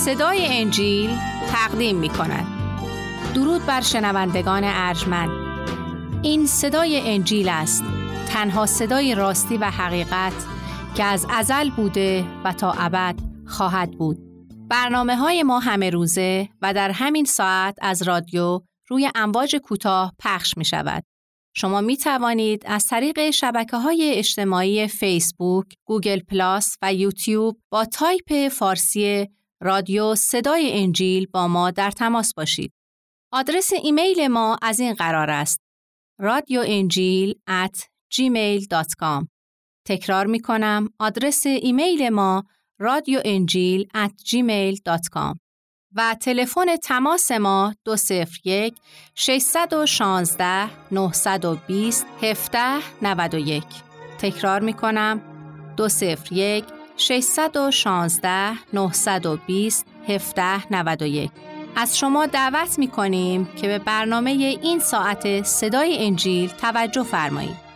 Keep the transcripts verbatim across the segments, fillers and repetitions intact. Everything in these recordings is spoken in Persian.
صدای انجیل تقدیم می کند. درود بر شنوندگان ارجمند. این صدای انجیل است، تنها صدای راستی و حقیقت که از ازل بوده و تا ابد خواهد بود. برنامه های ما همه روزه و در همین ساعت از رادیو روی امواج کوتاه پخش می شود. شما می توانید از طریق شبکه‌های اجتماعی فیسبوک، گوگل پلاس و یوتیوب با تایپ فارسی رادیو صدای انجیل با ما در تماس باشید. آدرس ایمیل ما از این قرار است: رادیو انجیل ات جیمیل دات کام. تکرار می کنم، آدرس ایمیل ما رادیو انجیل ات جیمیل دات کام و تلفن تماس ما دو صفر یک ششصد و شانزده نهصد و بیست هفده نود و یک. تکرار می کنم، دو صفر یک ششصد و شانزده نهصد و بیست هفده نود و یک. از شما دعوت می کنیم که به برنامه این ساعت صدای انجیل توجه فرمایید.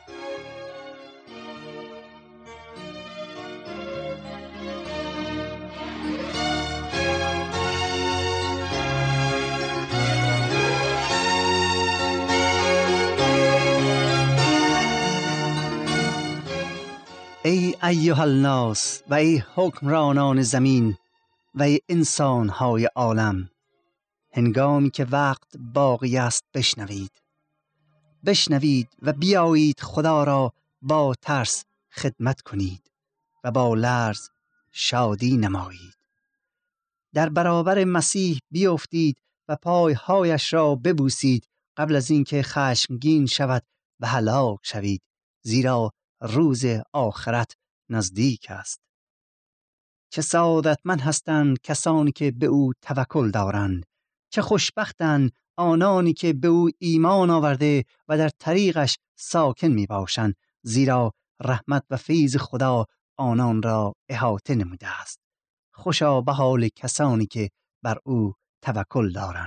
ای ایها الناس و ای حکمرانان زمین و ای انسان‌های عالم، هنگامی که وقت باقی است بشنوید بشنوید و بیایید خدا را با ترس خدمت کنید و با لرز شادی نمایید. در برابر مسیح بیفتید و پایهایش را ببوسید قبل از اینکه خشمگین شود و هلاک شوید، زیرا روز آخرت نزدیک است. چه سعادتمند هستند کسانی که به او توکل دارند. چه خوشبختند آنانی که به او ایمان آورده و در طریقش ساکن می باشند، زیرا رحمت و فیض خدا آنان را احاطه نموده است. خوشا به حال کسانی که بر او توکل دارند.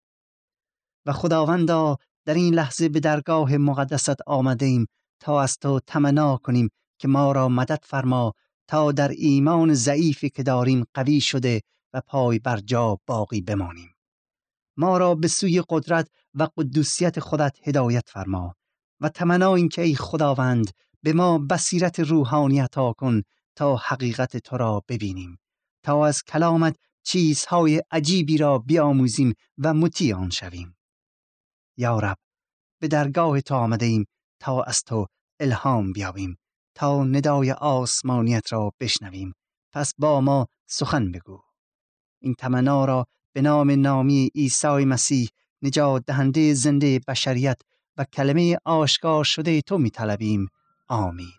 و خداوندا، در این لحظه به درگاه مقدست آمده ایم تا از تو تمنا کنیم که ما را مدد فرما تا در ایمان ضعیفی که داریم قوی شده و پای بر جا باقی بمانیم. ما را به سوی قدرت و قدوسیت خودت هدایت فرما و تمنا این که ای خداوند به ما بصیرت روحانی عطا کن تا حقیقت تو را ببینیم، تا از کلامت چیزهای عجیبی را بیاموزیم و مطیع آن شویم. یا رب، به درگاه تو آمده ایم تا از تو الهام بیابیم، تا ندای آسمانیت را بشنویم. پس با ما سخن بگو. این تمنا را به نام نامی عیسی مسیح، نجات دهنده زنده بشریت و کلمه آشکار شده تو می طلبیم. آمین.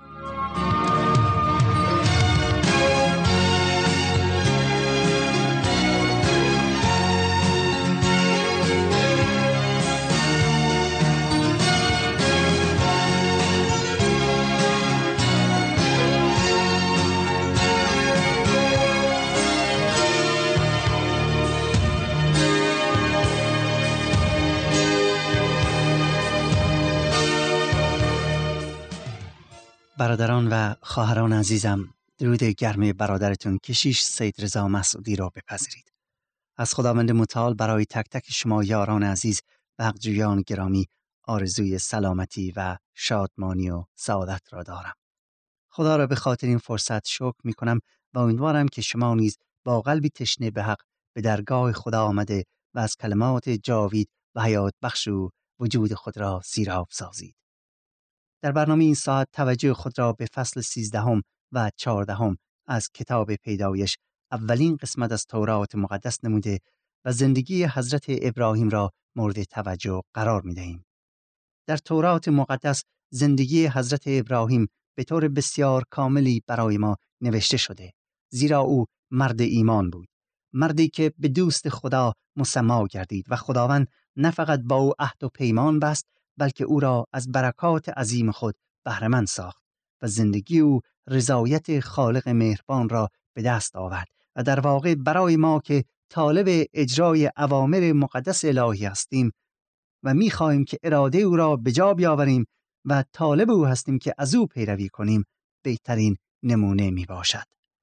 برادران و خواهران عزیزم، درود گرم برادرتون کشیش سید رضا مسعودی را بپذیرید. از خداوند متعال برای تک تک شما یاران عزیز و حق‌جویان گرامی آرزوی سلامتی و شادمانی و سعادت را دارم. خدا را به خاطر این فرصت شکر می کنم و امیدوارم که شما نیز با قلبی تشنه به حق به درگاه خدا آمده و از کلمات جاوید و حیات بخش او وجود خود را سیراب سازید. در برنامه این ساعت توجه خود را به فصل سیزدهم و چهاردهم از کتاب پیدایش، اولین قسمت از تورات مقدس نموده و زندگی حضرت ابراهیم را مورد توجه قرار می دهیم. در تورات مقدس زندگی حضرت ابراهیم به طور بسیار کاملی برای ما نوشته شده، زیرا او مرد ایمان بود، مردی که به دوست خدا مسما گردید و خداوند نه فقط با او عهد و پیمان بست، بلکه او را از برکات عظیم خود بهره‌مند ساخت و زندگی او رضایت خالق مهربان را به دست آورد. و در واقع برای ما که طالب اجرای اوامر مقدس الهی هستیم و می‌خواهیم که اراده او را به جا بیاوریم و طالب او هستیم که از او پیروی کنیم، بهترین نمونه می باشد.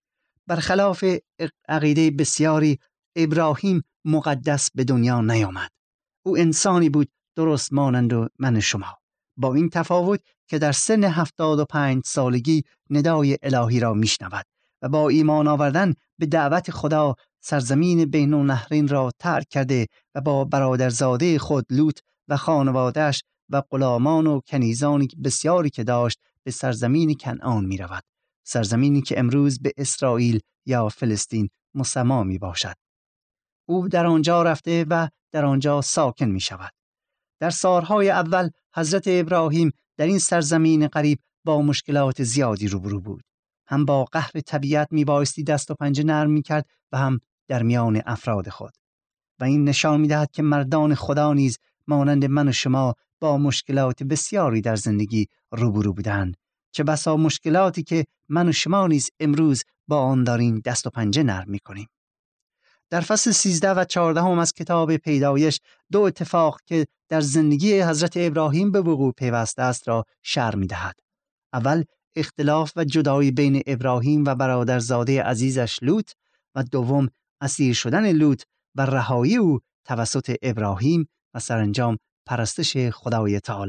برخلاف عقیده بسیاری، ابراهیم مقدس به دنیا نیامد. او انسانی بود درست مانند من شما، با این تفاوت که در سن هفتاد و پنج سالگی ندای الهی را میشنود و با ایمان آوردن به دعوت خدا سرزمین بین النهرین را ترک کرده و با برادرزاده خود لوط و خانواده‌اش و غلامان و کنیزان بسیاری که داشت به سرزمین کنعان می رود، سرزمینی که امروز به اسرائیل یا فلسطین مسمی می باشد. او در آنجا رفته و در آنجا ساکن می شود. در سالهای اول حضرت ابراهیم در این سرزمین غریب با مشکلات زیادی روبرو بود. هم با قهر طبیعت می بایستی دست و پنجه نرم می کرد و هم در میان افراد خود. و این نشان می دهد که مردان خدا نیز مانند من و شما با مشکلات بسیاری در زندگی روبرو بودند، چه بسا مشکلاتی که من و شما نیز امروز با آن داریم دست و پنجه نرم می کنیم. در فصل سیزده و چهارده هم از کتاب پیدایش دو اتفاق که در زندگی حضرت ابراهیم به وقوع پیوسته است را شرح می دهد. اول اختلاف و جدایی بین ابراهیم و برادرزاده عزیزش لوط و دوم اسیر شدن لوط و رهایی او توسط ابراهیم و سرانجام پرستش خدای تعالی.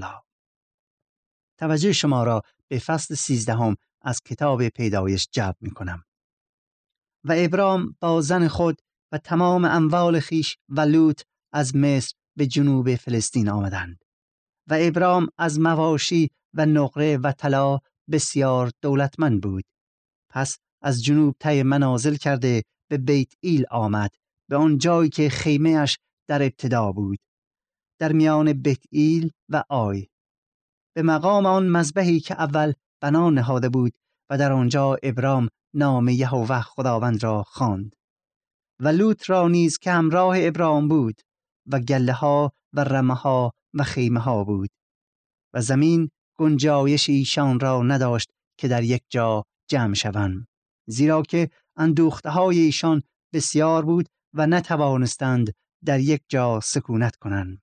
توجه شما را به فصل سیزده هم از کتاب پیدایش جلب می کنم. و ابرام با زن خود و تمام اموال خیش و لوط از مصر به جنوب فلسطین آمدند. و ابرام از مواشی و نقره و طلا بسیار دولتمند بود. پس از جنوب طی منازل کرده به بیت ایل آمد، به آن جایی که خیمه اش در ابتدا بود، در میان بیت ایل و آی، به مقام آن مذبحی که اول بنا نهاده بود و در آنجا ابرام نام یهوه خداوند را خواند. و لوط را نیز که همراه ابرام بود و گله ها و رمه ها و خیمه ها بود و زمین گنجایش ایشان را نداشت که در یک جا جمع شوند، زیرا که اندوخته های ایشان بسیار بود و نتوانستند در یک جا سکونت کنند.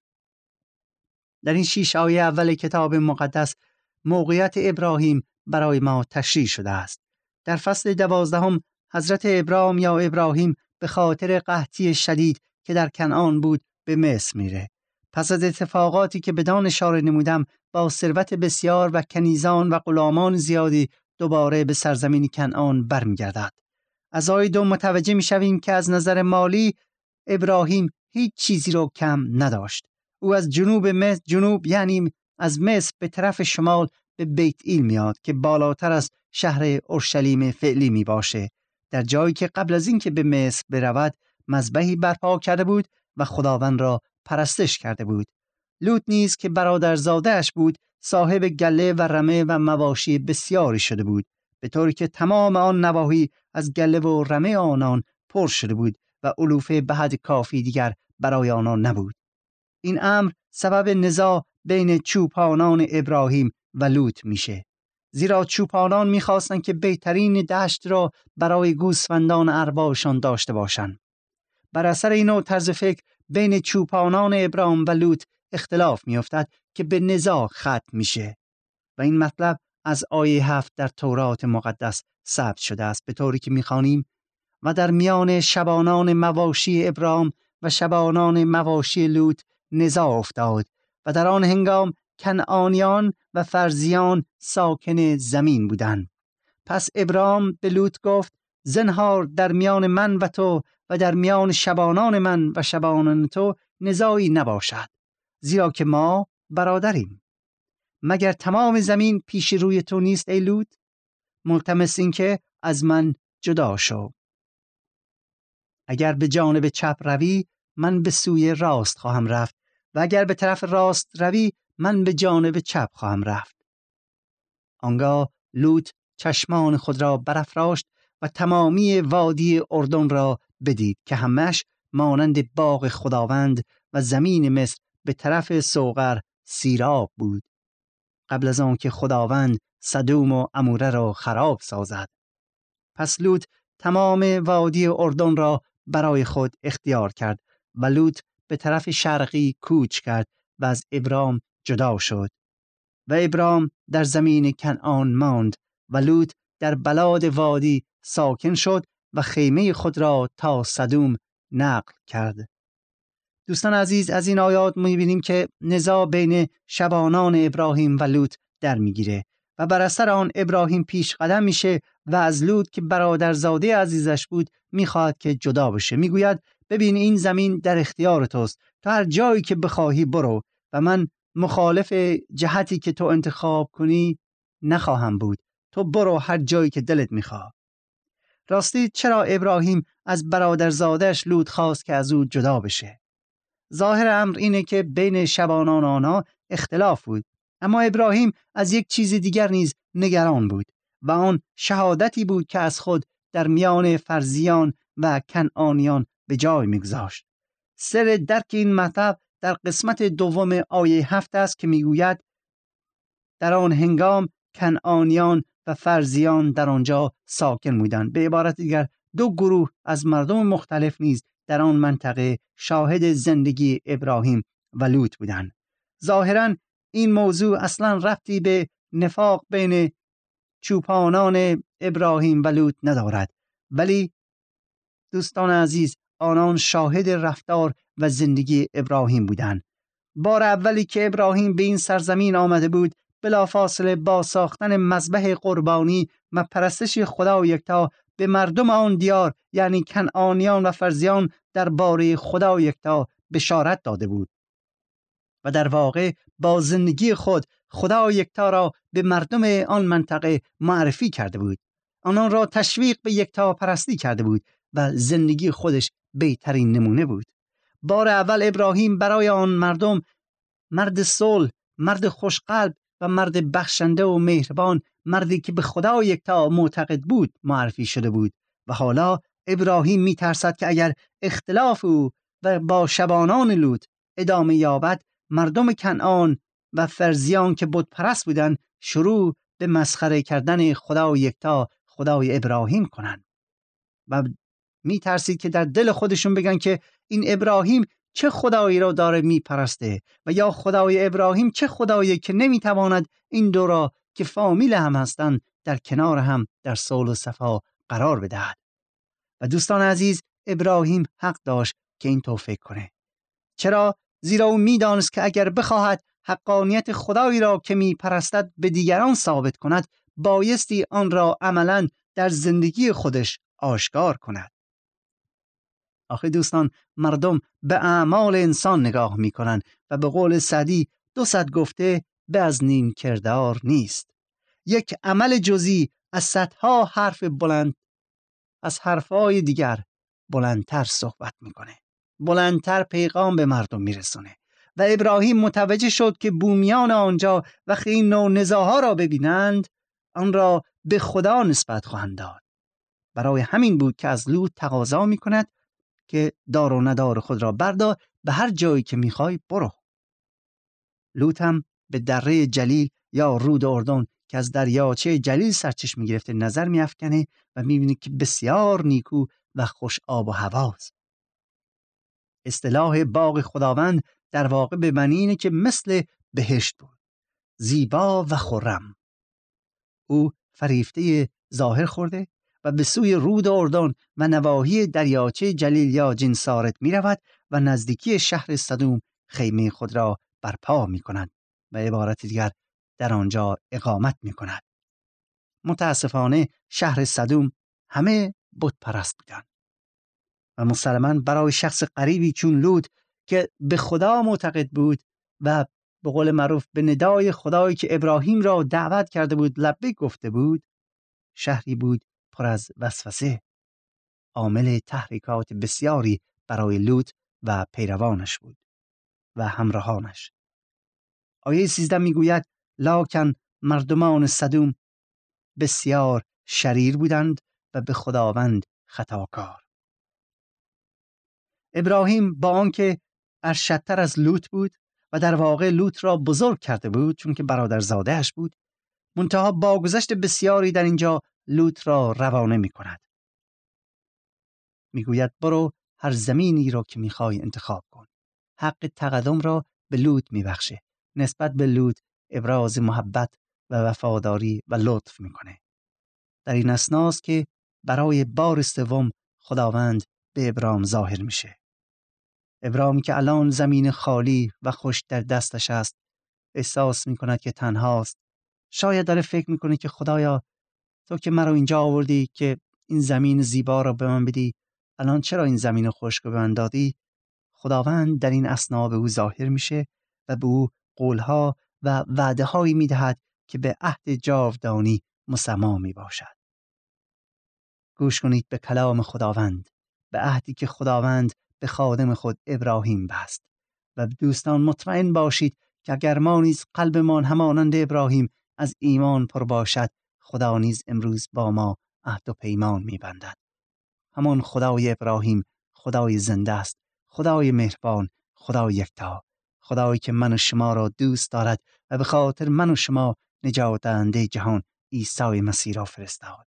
در این شش آیه اول کتاب مقدس موقعیت ابراهیم برای ما تشریح شده است. در فصل دوازدهم حضرت ابرام یا ابراهیم به خاطر قحطی شدید که در کنعان بود به مصر میره. پس از اتفاقاتی که بدان اشاره نمودم با ثروت بسیار و کنیزان و غلامان زیادی دوباره به سرزمین کنعان برمیگردد. از آیه دو متوجه میشویم که از نظر مالی ابراهیم هیچ چیزی رو کم نداشت. او از جنوب مصر، جنوب یعنی از مصر به طرف شمال به بیت ایل میاد که بالاتر از شهر اورشلیم فعلی می باشه، در جایی که قبل از اینکه به مصر برود مذبحی برپا کرده بود و خداوند را پرستش کرده بود. لوط نیز که برادرزاده‌اش بود صاحب گله و رمه و مواشی بسیاری شده بود، به طوری که تمام آن نواحی از گله و رمه آنان پر شده بود و علوفه به حد کافی دیگر برای آنان نبود. این امر سبب نزاع بین چوپانان ابراهیم و لوط میشه، زیرا چوپانان میخواستند که بهترین دشت را برای گوسفندان اربابشان داشته باشند. بر اثر این نوع طرز فکر بین چوپانان ابراهیم و لوط اختلاف میافتد که به نزاع ختم میشه و این مطلب از آیه هفت در تورات مقدس ثبت شده است، به طوری که میخوانیم: و در میان شبانان مواشی ابراهیم و شبانان مواشی لوط نزاع افتاد و در آن هنگام کنعانیان و فرزیان ساکن زمین بودند. پس ابراهیم به لوط گفت: زنهار در میان من و تو و در میان شبانان من و شبانان تو نزاعی نباشد، زیرا که ما برادریم. مگر تمام زمین پیش روی تو نیست ای لوط؟ ملتمس این که از من جدا شو. اگر به جانب چپ روی من به سوی راست خواهم رفت و اگر به طرف راست روی من به جانب چپ خواهم رفت. آنگاه لوط چشمان خود را برافراشت و تمامی وادی اردن را بدید که همش مانند باغ خداوند و زمین مصر به طرف سوغر سیراب بود، قبل از آن که خداوند سدوم و عموره را خراب سازد. پس لوط تمام وادی اردن را برای خود اختیار کرد و لوط به طرف شرقی کوچ کرد و از ابرام جدا شد. و ابرام در زمین کنعان ماند و لوط در بلاد وادی ساکن شد و خیمه خود را تا سدوم نقل کرد. دوستان عزیز، از این آیات می‌بینیم که نزاع بین شبانان ابراهیم و لوط در میگیره و بر اثر آن ابراهیم پیش قدم میشه و از لوط که برادرزاده عزیزش بود میخواهد که جدا بشه. میگوید ببین این زمین در اختیار توست، تو هر جایی که بخواهی برو و من مخالف جهتی که تو انتخاب کنی نخواهم بود، تو برو هر جایی که دلت میخواد. راستی چرا ابراهیم از برادرزاده‌اش لوط خواست که از او جدا بشه؟ ظاهر امر اینه که بین شبانان آنها اختلاف بود، اما ابراهیم از یک چیز دیگر نیز نگران بود و آن شهادتی بود که از خود در میان فرزیان و کنعانیان به جای میگذاشت. سر درک این مطلب در قسمت دوم آیه هفت است که میگوید در آن هنگام کنعانیان و فرزیان در آنجا ساکن بودند. به عبارت دیگر دو گروه از مردم مختلف نیز در آن منطقه شاهد زندگی ابراهیم و لوط بودند. ظاهراً این موضوع اصلاً ربطی به نفاق بین چوپانان ابراهیم و لوط ندارد، ولی دوستان عزیز آنان شاهد رفتار و زندگی ابراهیم بودند. بار اولی که ابراهیم به این سرزمین آمده بود بلافاصله با ساختن مذبح قربانی و پرستش خدا یکتا به مردم آن دیار یعنی کنعانیان و فرزیان درباره خدا یکتا بشارت داده بود و در واقع با زندگی خود خدا یکتا را به مردم آن منطقه معرفی کرده بود. آنان را تشویق به یکتا پرستی کرده بود و زندگی خودش بهترین نمونه بود. بار اول ابراهیم برای آن مردم مرد صلح، مرد خوشقلب و مرد بخشنده و مهربان، مردی که به خدا یکتا معتقد بود معرفی شده بود و حالا ابراهیم می ترسد که اگر اختلاف او و با شبانان لوط ادامه یابد مردم کنعان و فرزیان که بت پرست بودند شروع به مسخره کردن خدا یکتا خدای ابراهیم کنند و می ترسید که در دل خودشون بگن که این ابراهیم چه خدایی را داره می پرسته و یا خدای ابراهیم چه خدایی که نمی تواند این دو را که فامیل هم هستند در کنار هم در صلح و صفا قرار بدهد. و دوستان عزیز ابراهیم حق داشت که این طور فکر کنه. چرا؟ زیرا او می دانست که اگر بخواهد حقانیت خدایی را که می پرستد به دیگران ثابت کند بایستی آن را عملاً در زندگی خودش آشکار کند. آخه دوستان مردم به اعمال انسان نگاه می کنند و به قول سعدی دو صد گفته به از نیم کردار نیست. یک عمل جزئی از صدها حرف بلند از حرفهای دیگر بلندتر صحبت میکنه، بلندتر پیغام به مردم میرسونه. و ابراهیم متوجه شد که بومیان آنجا وقتی این نوع نزاعها را ببینند آن را به خدا نسبت خواهند داد. برای همین بود که از لوط تقاضا میکند که دار و ندار خود را بردار، به هر جایی که میخوای برو. لوط هم به دره جلیل یا رود اردن که از دریاچه جلیل سرچشمه گرفته نظر میافکنه و میبینه که بسیار نیکو و خوش آب و هواست. اصطلاح باغ خداوند در واقع به معنی اینه که مثل بهشت بود، زیبا و خرم. او فریفته ظاهر خورده و به سوی رود اردن و نواحی دریاچه جلیل یا جنسارت می رود و نزدیکی شهر سدوم خیمه خود را برپا می کند و عبارت دیگر در آنجا اقامت می کند. متاسفانه شهر سدوم همه بت پرست بودند و مسلماً برای شخص غریبی چون لوط که به خدا معتقد بود و به قول معروف به ندای خدایی که ابراهیم را دعوت کرده بود لبیک گفته بود، شهری بود پر از وسوسه، عامل تحریکات بسیاری برای لوط و پیروانش بود و همراهانش. آیه سیزده میگوید لکن مردمان سدوم بسیار شریر بودند و به خداوند خطاکار. ابراهیم با آنکه ارشدتر از لوط بود و در واقع لوط را بزرگ کرده بود چون که برادرزاده‌اش بود، منتها با گذشت بسیاری در اینجا لوط را روانه می کند. می گوید برو هر زمینی را که می خواهی انتخاب کن. حق تقدم را به لوط می بخشه. نسبت به لوط ابراز محبت و وفاداری و لطف می کنه. در این اسناست که برای بار سوم خداوند به ابرام ظاهر میشه. ابرام که الان زمین خالی و خوش در دستش است احساس میکند که تنهاست. شاید داره فکر میکنه که خدایا تو که مرا اینجا آوردی که این زمین زیبا را به من بدی، الان چرا این زمین خشک به من دادی؟ خداوند در این اثنا به او ظاهر میشه و به او قولها و وعده هایی میدهد که به عهد جاودانی مسما می باشد. گوش کنید به کلام خداوند، به عهدی که خداوند به خادم خود ابراهیم بست. و دوستان مطمئن باشید که اگر ما نیز قلبمان همانند ابراهیم از ایمان پر باشد، خدا نیز امروز با ما عهد و پیمان می بندد. همان خدای ابراهیم خدای زنده است، خدای مهربان، خدای یکتا، خدایی که من و شما را دوست دارد و به خاطر من و شما نجات دهنده جهان عیسی مسیح را فرستاد.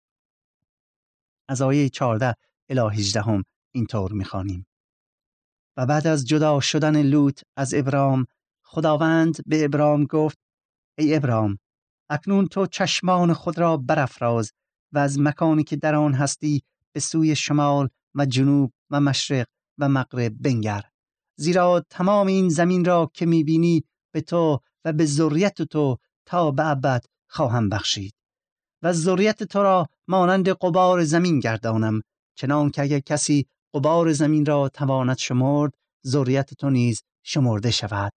از آیه چهارده الی هجده هم اینطور می‌خوانیم: و بعد از جدا شدن لوط از ابرام، خداوند به ابرام گفت: ای ابرام، اکنون تو چشمان خود را برافراز و از مکانی که در آن هستی به سوی شمال و جنوب و مشرق و مغرب بنگر، زیرا تمام این زمین را که می‌بینی به تو و به ذریت تو تا به ابد خواهم بخشید و ذریت تو را مانند غبار زمین گردانم، چنان که اگر کسی غبار زمین را تواند شمرد، ذریت تو نیز شمرده شود.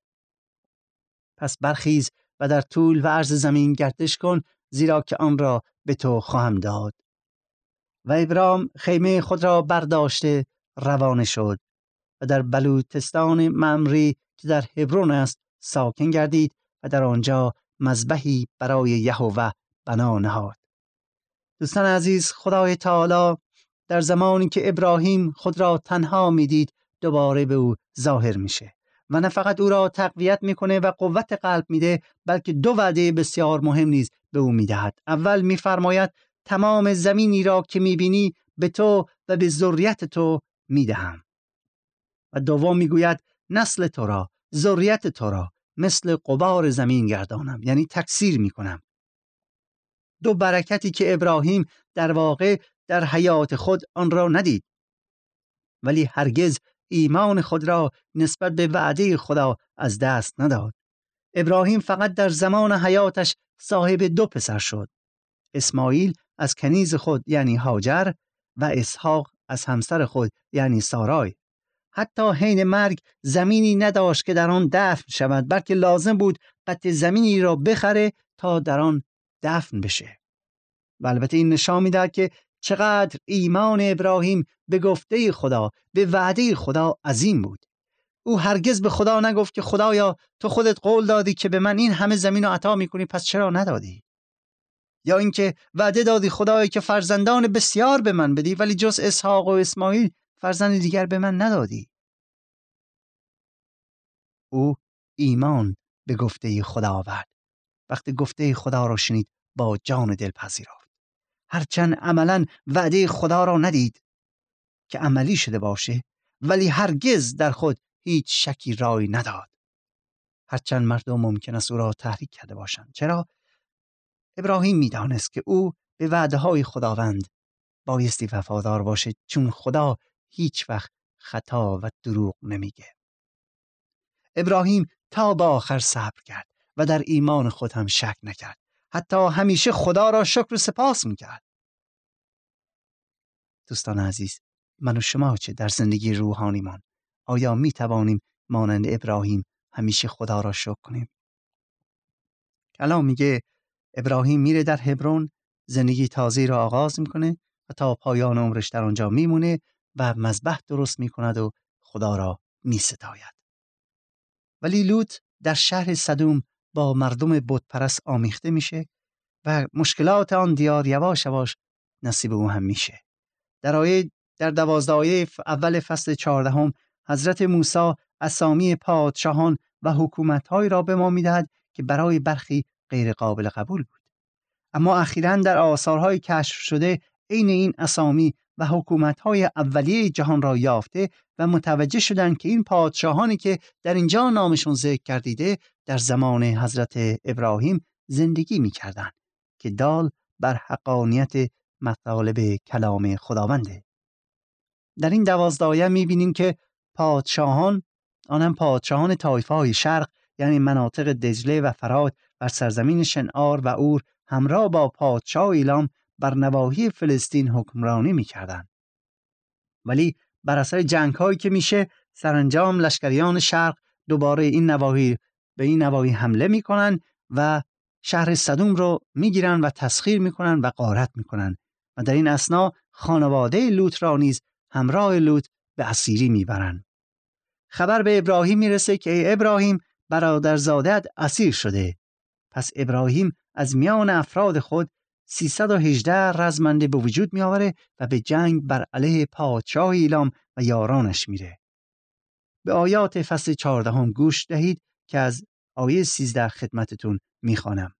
پس برخیز و در طول و عرض زمین گردش کن، زیرا که آن را به تو خواهم داد. و ابرام خیمه خود را برداشته روانه شد و در بلوتستان ممری که در هبرون است ساکن گردید و در آنجا مذبحی برای یهوه بنا نهاد. دوستان عزیز، خدای تعالی در زمانی که ابراهیم خود را تنها میدید دوباره به او ظاهر میشه و نه فقط او را تقویت میکنه و قوت قلب میده، بلکه دو وعده بسیار مهم نیز به او میدهد. اول میفرماید تمام زمینی را که میبینی به تو و به ذریت تو میدهم، و دوم میگوید نسل تو را، ذریت تو را مثل غبار زمین گردانم، یعنی تکثیر میکنم. دو برکتی که ابراهیم در واقع در حیات خود آن را ندید، ولی هرگز ایمان خود را نسبت به وعده خدا از دست نداد. ابراهیم فقط در زمان حیاتش صاحب دو پسر شد: اسماعیل از کنیز خود یعنی هاجر و اسحاق از همسر خود یعنی سارای. حتی حین مرگ زمینی نداشت که در آن دفن شود، بلکه لازم بود قطع زمینی را بخره تا در آن دفن بشه. و البته این نشان می‌دهد که چقدر ایمان ابراهیم به گفته خدا، به وعده خدا عظیم بود. او هرگز به خدا نگفت که خدایا تو خودت قول دادی که به من این همه زمین رو عطا می‌کنی، پس چرا ندادی؟ یا اینکه وعده دادی خدایا که فرزندان بسیار به من بدی، ولی جز اسحاق و اسماعیل فرزند دیگر به من ندادی. او ایمان به گفته خدا آورد. وقتی گفته خدا را شنید با جان دل پذیرفت. هرچند عملاً وعده خدا را ندید که عملی شده باشه، ولی هرگز در خود هیچ شکی رای نداد. هرچند مردم ممکن است او را تحریک کرده باشند. چرا؟ ابراهیم می‌دانست که او به وعده‌های خداوند بایستی وفادار باشه، چون خدا هیچ وقت خطا و دروغ نمیگه. ابراهیم تا به آخر صبر کرد و در ایمان خود هم شک نکرد. حتی همیشه خدا را شکر و سپاس میکرد. دوستان عزیز، من و شما چه در زندگی روحانیمان؟ آیا میتوانیم مانند ابراهیم همیشه خدا را شکر کنیم؟ کلام میگه ابراهیم میره در هبرون، زندگی تازه را آغاز میکنه و تا پایان عمرش در آنجا میمونه و مذبح درست میکند و خدا را میستاید. ولی لوط در شهر سدوم با مردم بت پرست آمیخته میشه و مشکلات آن دیار یواش یواش نصیب او هم میشه. در آیه در دوازده آیه اول فصل چهاردهم حضرت موسی اسامی پادشاهان و حکومت‌هایی را به ما میدهد که برای برخی غیر قابل قبول بود، اما اخیراً در آثارهای کشف شده عین این اسامی و حکومت‌های اولیه جهان را یافته و متوجه شدند که این پادشاهانی که در اینجا نامشون ذکر کردیده در زمان حضرت ابراهیم زندگی می‌کردند که دال بر حقانیت مطالب کلام خداونده. در این دوازده آیه می‌بینیم که پادشاهان، آنهم پادشاهان طایفه‌های شرق، یعنی مناطق دجله و فرات بر سرزمین شنعار و اور، همراه با پادشاه ایلام بر نواحی فلسطین حکمرانی می‌کردند. ولی بر اثر جنگ‌هایی که میشه، سرانجام لشکریان شرق دوباره این نواحی به این نواحی حمله میکنن و شهر سدوم رو میگیرن و تسخیر میکنن و غارت میکنن و در این اثنا خانواده لوط را نیز همراه لوط به اسیری میبرن. خبر به ابراهیم میرسه که ای ابراهیم، برادرزاده‌ات اسیر شده. پس ابراهیم از میان افراد خود سیصد و هجده رزمنده به وجود می آوره و به جنگ بر علیه پادشاه ایلام و یارانش میره. به آیات فصل چهاردهم گوش دهید که از آیه سیزده خدمتتون میخوانم.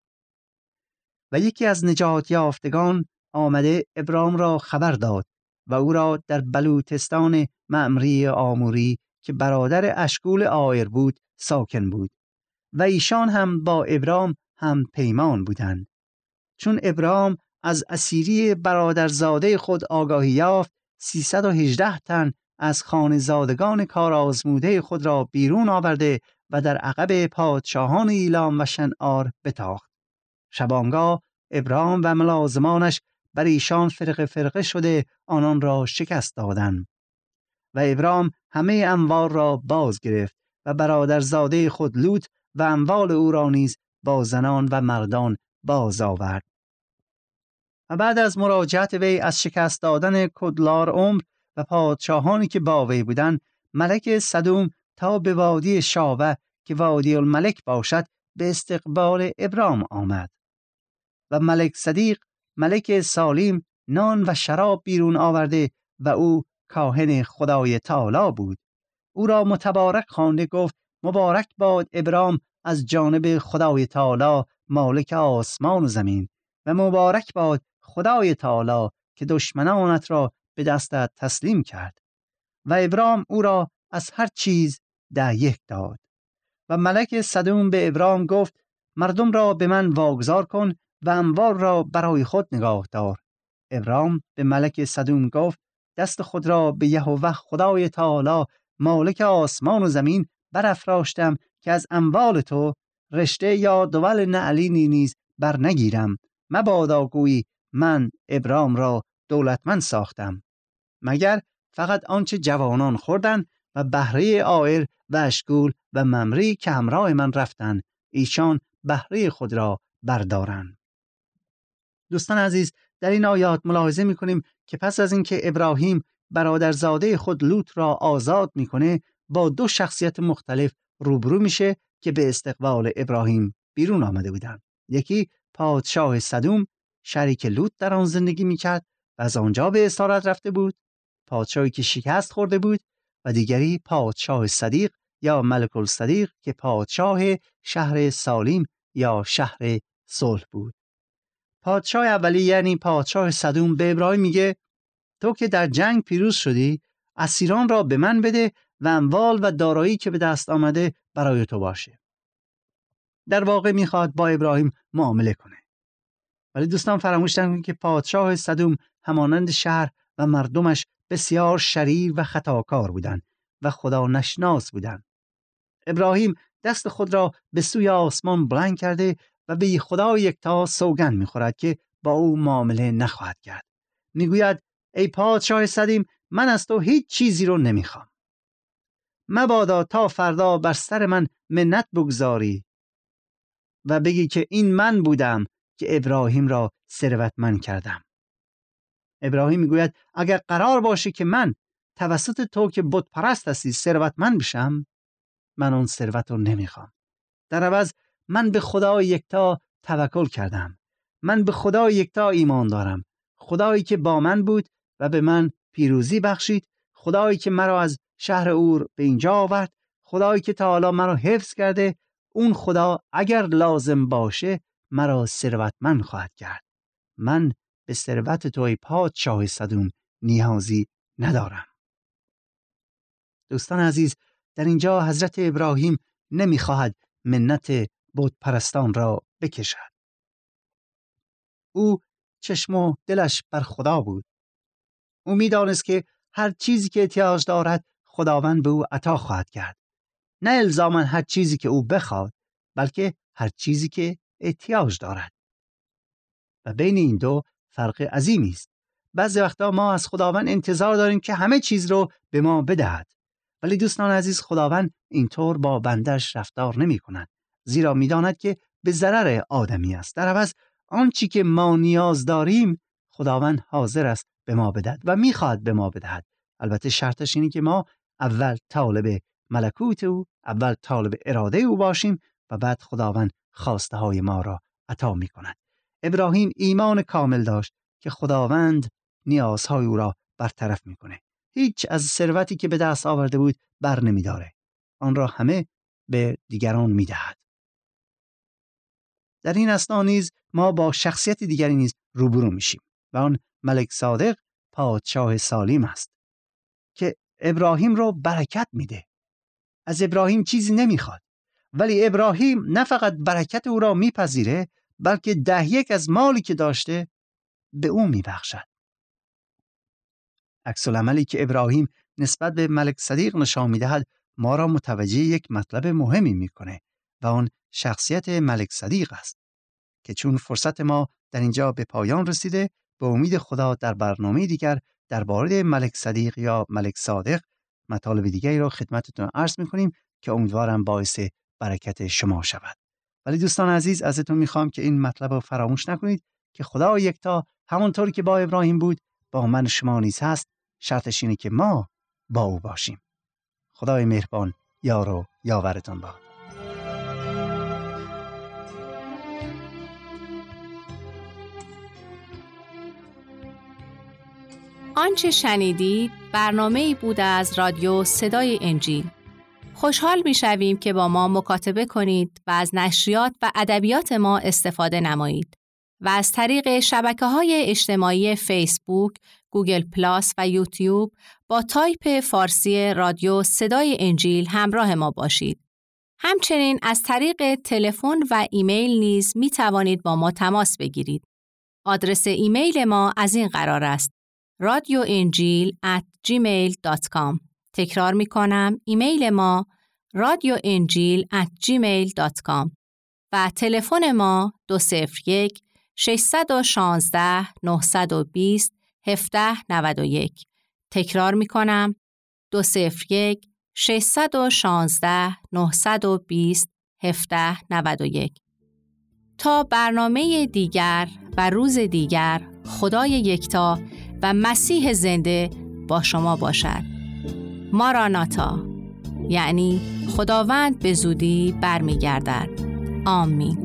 و یکی از نجات یافتگان آمده ابرام را خبر داد و او را در بلوتستان معمری آموری که برادر اشکول آیر بود ساکن بود و ایشان هم با ابرام هم پیمان بودند. چون ابرام از اسیری برادرزاده خود آگاهی یافت، سیصد و هجده تن از خانزادگان کار آزموده خود را بیرون آورده و در عقب پادشاهان ایلام و شنعار بتاخت. شبانگاه ابرام و ملازمانش بر ایشان فرقه فرقه شده آنان را شکست دادند و ابرام همه اموال را باز گرفت و برادرزاده خود لوط و اموال او را نیز با زنان و مردان باز آورد. و بعد از مراجعت وی از شکست دادن کدلار عمر و پادشاهانی که با وی بودند، ملک سدوم تا به وادی شاوه که وادی الملک باشد به استقبال ابرام آمد و ملک صدیق ملک سالیم نان و شراب بیرون آورده و او کاهن خدای تعالی بود. او را متبارک خوانده گفت مبارک باد ابرام از جانب خدای تعالی مالک آسمان و زمین و مبارک باد خدای تعالی که دشمنانت را به دستت تسلیم کرد. و ابرام او را از هر چیز ده یک داد. و ملک سدوم به ابرام گفت مردم را به من واگذار کن و اموال را برای خود نگاه دار. ابرام به ملک سدوم گفت دست خود را به یهوه خدای تعالی مالک آسمان و زمین برافراشتم که از اموال تو رشته یا دول نعلینی نیز بر نگیرم، مبادا گویی من ابرام را دولتمند ساختم، مگر فقط آنچه جوانان خوردن و بهره آیر و اشکول و ممری که همراه من رفتن ایشان بهره خود را بردارن. دوستان عزیز، در این آیات ملاحظه می‌کنیم که پس از اینکه ابراهیم برادرزاده خود لوط را آزاد می‌کنه، با دو شخصیت مختلف روبرو میشه که به استقبال ابراهیم بیرون آمده بودند. یکی پادشاه سدوم، شریک لوط در آن زندگی می‌کرد و از آنجا به اسارت رفته بود، پادشاهی که شکست خورده بود، و دیگری پادشاه صدیق یا ملک الصدیق که پادشاه شهر سالیم یا شهر صلح بود. پادشاه اولی یعنی پادشاه سدوم به ابراهیم میگه تو که در جنگ پیروز شدی، اسیران را به من بده و اموال و دارایی که به دست آمده برای تو باشه. در واقع میخواد با ابراهیم معامله کنه. ولی دوستان فراموش نکنید که پادشاه سدوم همانند شهر و مردمش بسیار شریر و خطاکار بودند و خدا نشناس بودند. ابراهیم دست خود را به سوی آسمان بلند کرده و به خدا یکتا سوگند میخورد که با او معامله نخواهد کرد. میگوید ای پادشاه سدیم، من از تو هیچ چیزی رو نمیخوام. مبادا تا فردا بر سر من منت بگذاری و بگی که این من بودم که ابراهیم را ثروتمند کردم. ابراهیم میگوید اگر قرار باشه که من توسط تو که بت پرست هستی ثروتمند بشم، من اون ثروت رو نمیخوام. در عوض من به خدا یکتا توکل کردم. من به خدا یکتا ایمان دارم. خدایی که با من بود و به من پیروزی بخشید، خدایی که مرا از شهر اور به اینجا آورد، خدایی که تعالی مرا حفظ کرده، اون خدا اگر لازم باشه مرا ثروتمند خواهد کرد. من به ثروت توی پادشاه سدوم نیازی ندارم. دوستان عزیز، در اینجا حضرت ابراهیم نمیخواهد منت بت پرستان را بکشد. او چشم و دلش بر خدا بود. او می‌دانست که هر چیزی که احتیاج دارد خداوند به او عطا خواهد کرد. نه الزاماً هر چیزی که او بخواد، بلکه هر چیزی که احتیاج دارد. و بین این دو فرق عظیمی است. بعضی وقتا ما از خداوند انتظار داریم که همه چیز رو به ما بدهد. ولی دوستان عزیز، خداوند اینطور با بندش رفتار نمی کند. زیرا می داند که به ضرر آدمی است. در عوض آنچی که ما نیاز داریم خداوند حاضر است به ما بدهد و می خواهد به ما بدهد. البته شرطش اینه که ما اول طالب ملکوت او، اول طالب اراده او باشیم و بعد خداوند خواسته های ما را عطا می کند. ابراهیم ایمان کامل داشت که خداوند نیازهای او را برطرف می کنه. هیچ از ثروتی که به دست آورده بود بر نمی داره. آن را همه به دیگران می دهد. در این اثنا نیز ما با شخصیت دیگری نیز روبرو میشیم و آن ملک صادق، پادشاه سالم است که ابراهیم رو برکت میده. از ابراهیم چیزی نمیخواد، ولی ابراهیم نه فقط برکت او را میپذیره، بلکه ده یک از مالی که داشته به او میبخشد. عکس العملی که ابراهیم نسبت به ملک صادق نشان میدهد ما را متوجه یک مطلب مهمی میکنه و آن شخصیت ملک صادق است که چون فرصت ما در اینجا به پایان رسیده، به امید خدا در برنامه دیگر درباره ملک صادق یا ملک صادق مطالب دیگری را خدمتتون عرض میکنیم که امیدوارم باعث برکت شما شود. ولی دوستان عزیز، ازتون میخوام که این مطلب رو فراموش نکنید که خدا یکتا همونطور که با ابراهیم بود با من شما نیز هست. شرطش اینه که ما با او باشیم. خدای مهربان یار و یاورتان باد. آنچه شنیدید برنامه‌ای بود از رادیو صدای انجیل. خوشحال می‌شویم که با ما مکاتبه کنید و از نشریات و ادبیات ما استفاده نمایید و از طریق شبکه‌های اجتماعی فیسبوک، گوگل پلاس و یوتیوب با تایپ فارسی رادیو صدای انجیل همراه ما باشید. همچنین از طریق تلفن و ایمیل نیز می توانید با ما تماس بگیرید. آدرس ایمیل ما از این قرار است: رادیو انجیل ات جیمیل دات کام. تکرار می کنم، ایمیل ما رادیو انجیل ات جیمیل دات کام و تلفن ما دو صفر یک شش یک شش نه دو صفر هفت نه یک. تکرار می کنم، دو صفر یک شش یک شش نه دو صفر هفت نه یک. تا برنامه دیگر و روز دیگر، خدای یکتا و مسیح زنده با شما باشد. ماراناتا، یعنی خداوند به زودی برمیگردد. آمین.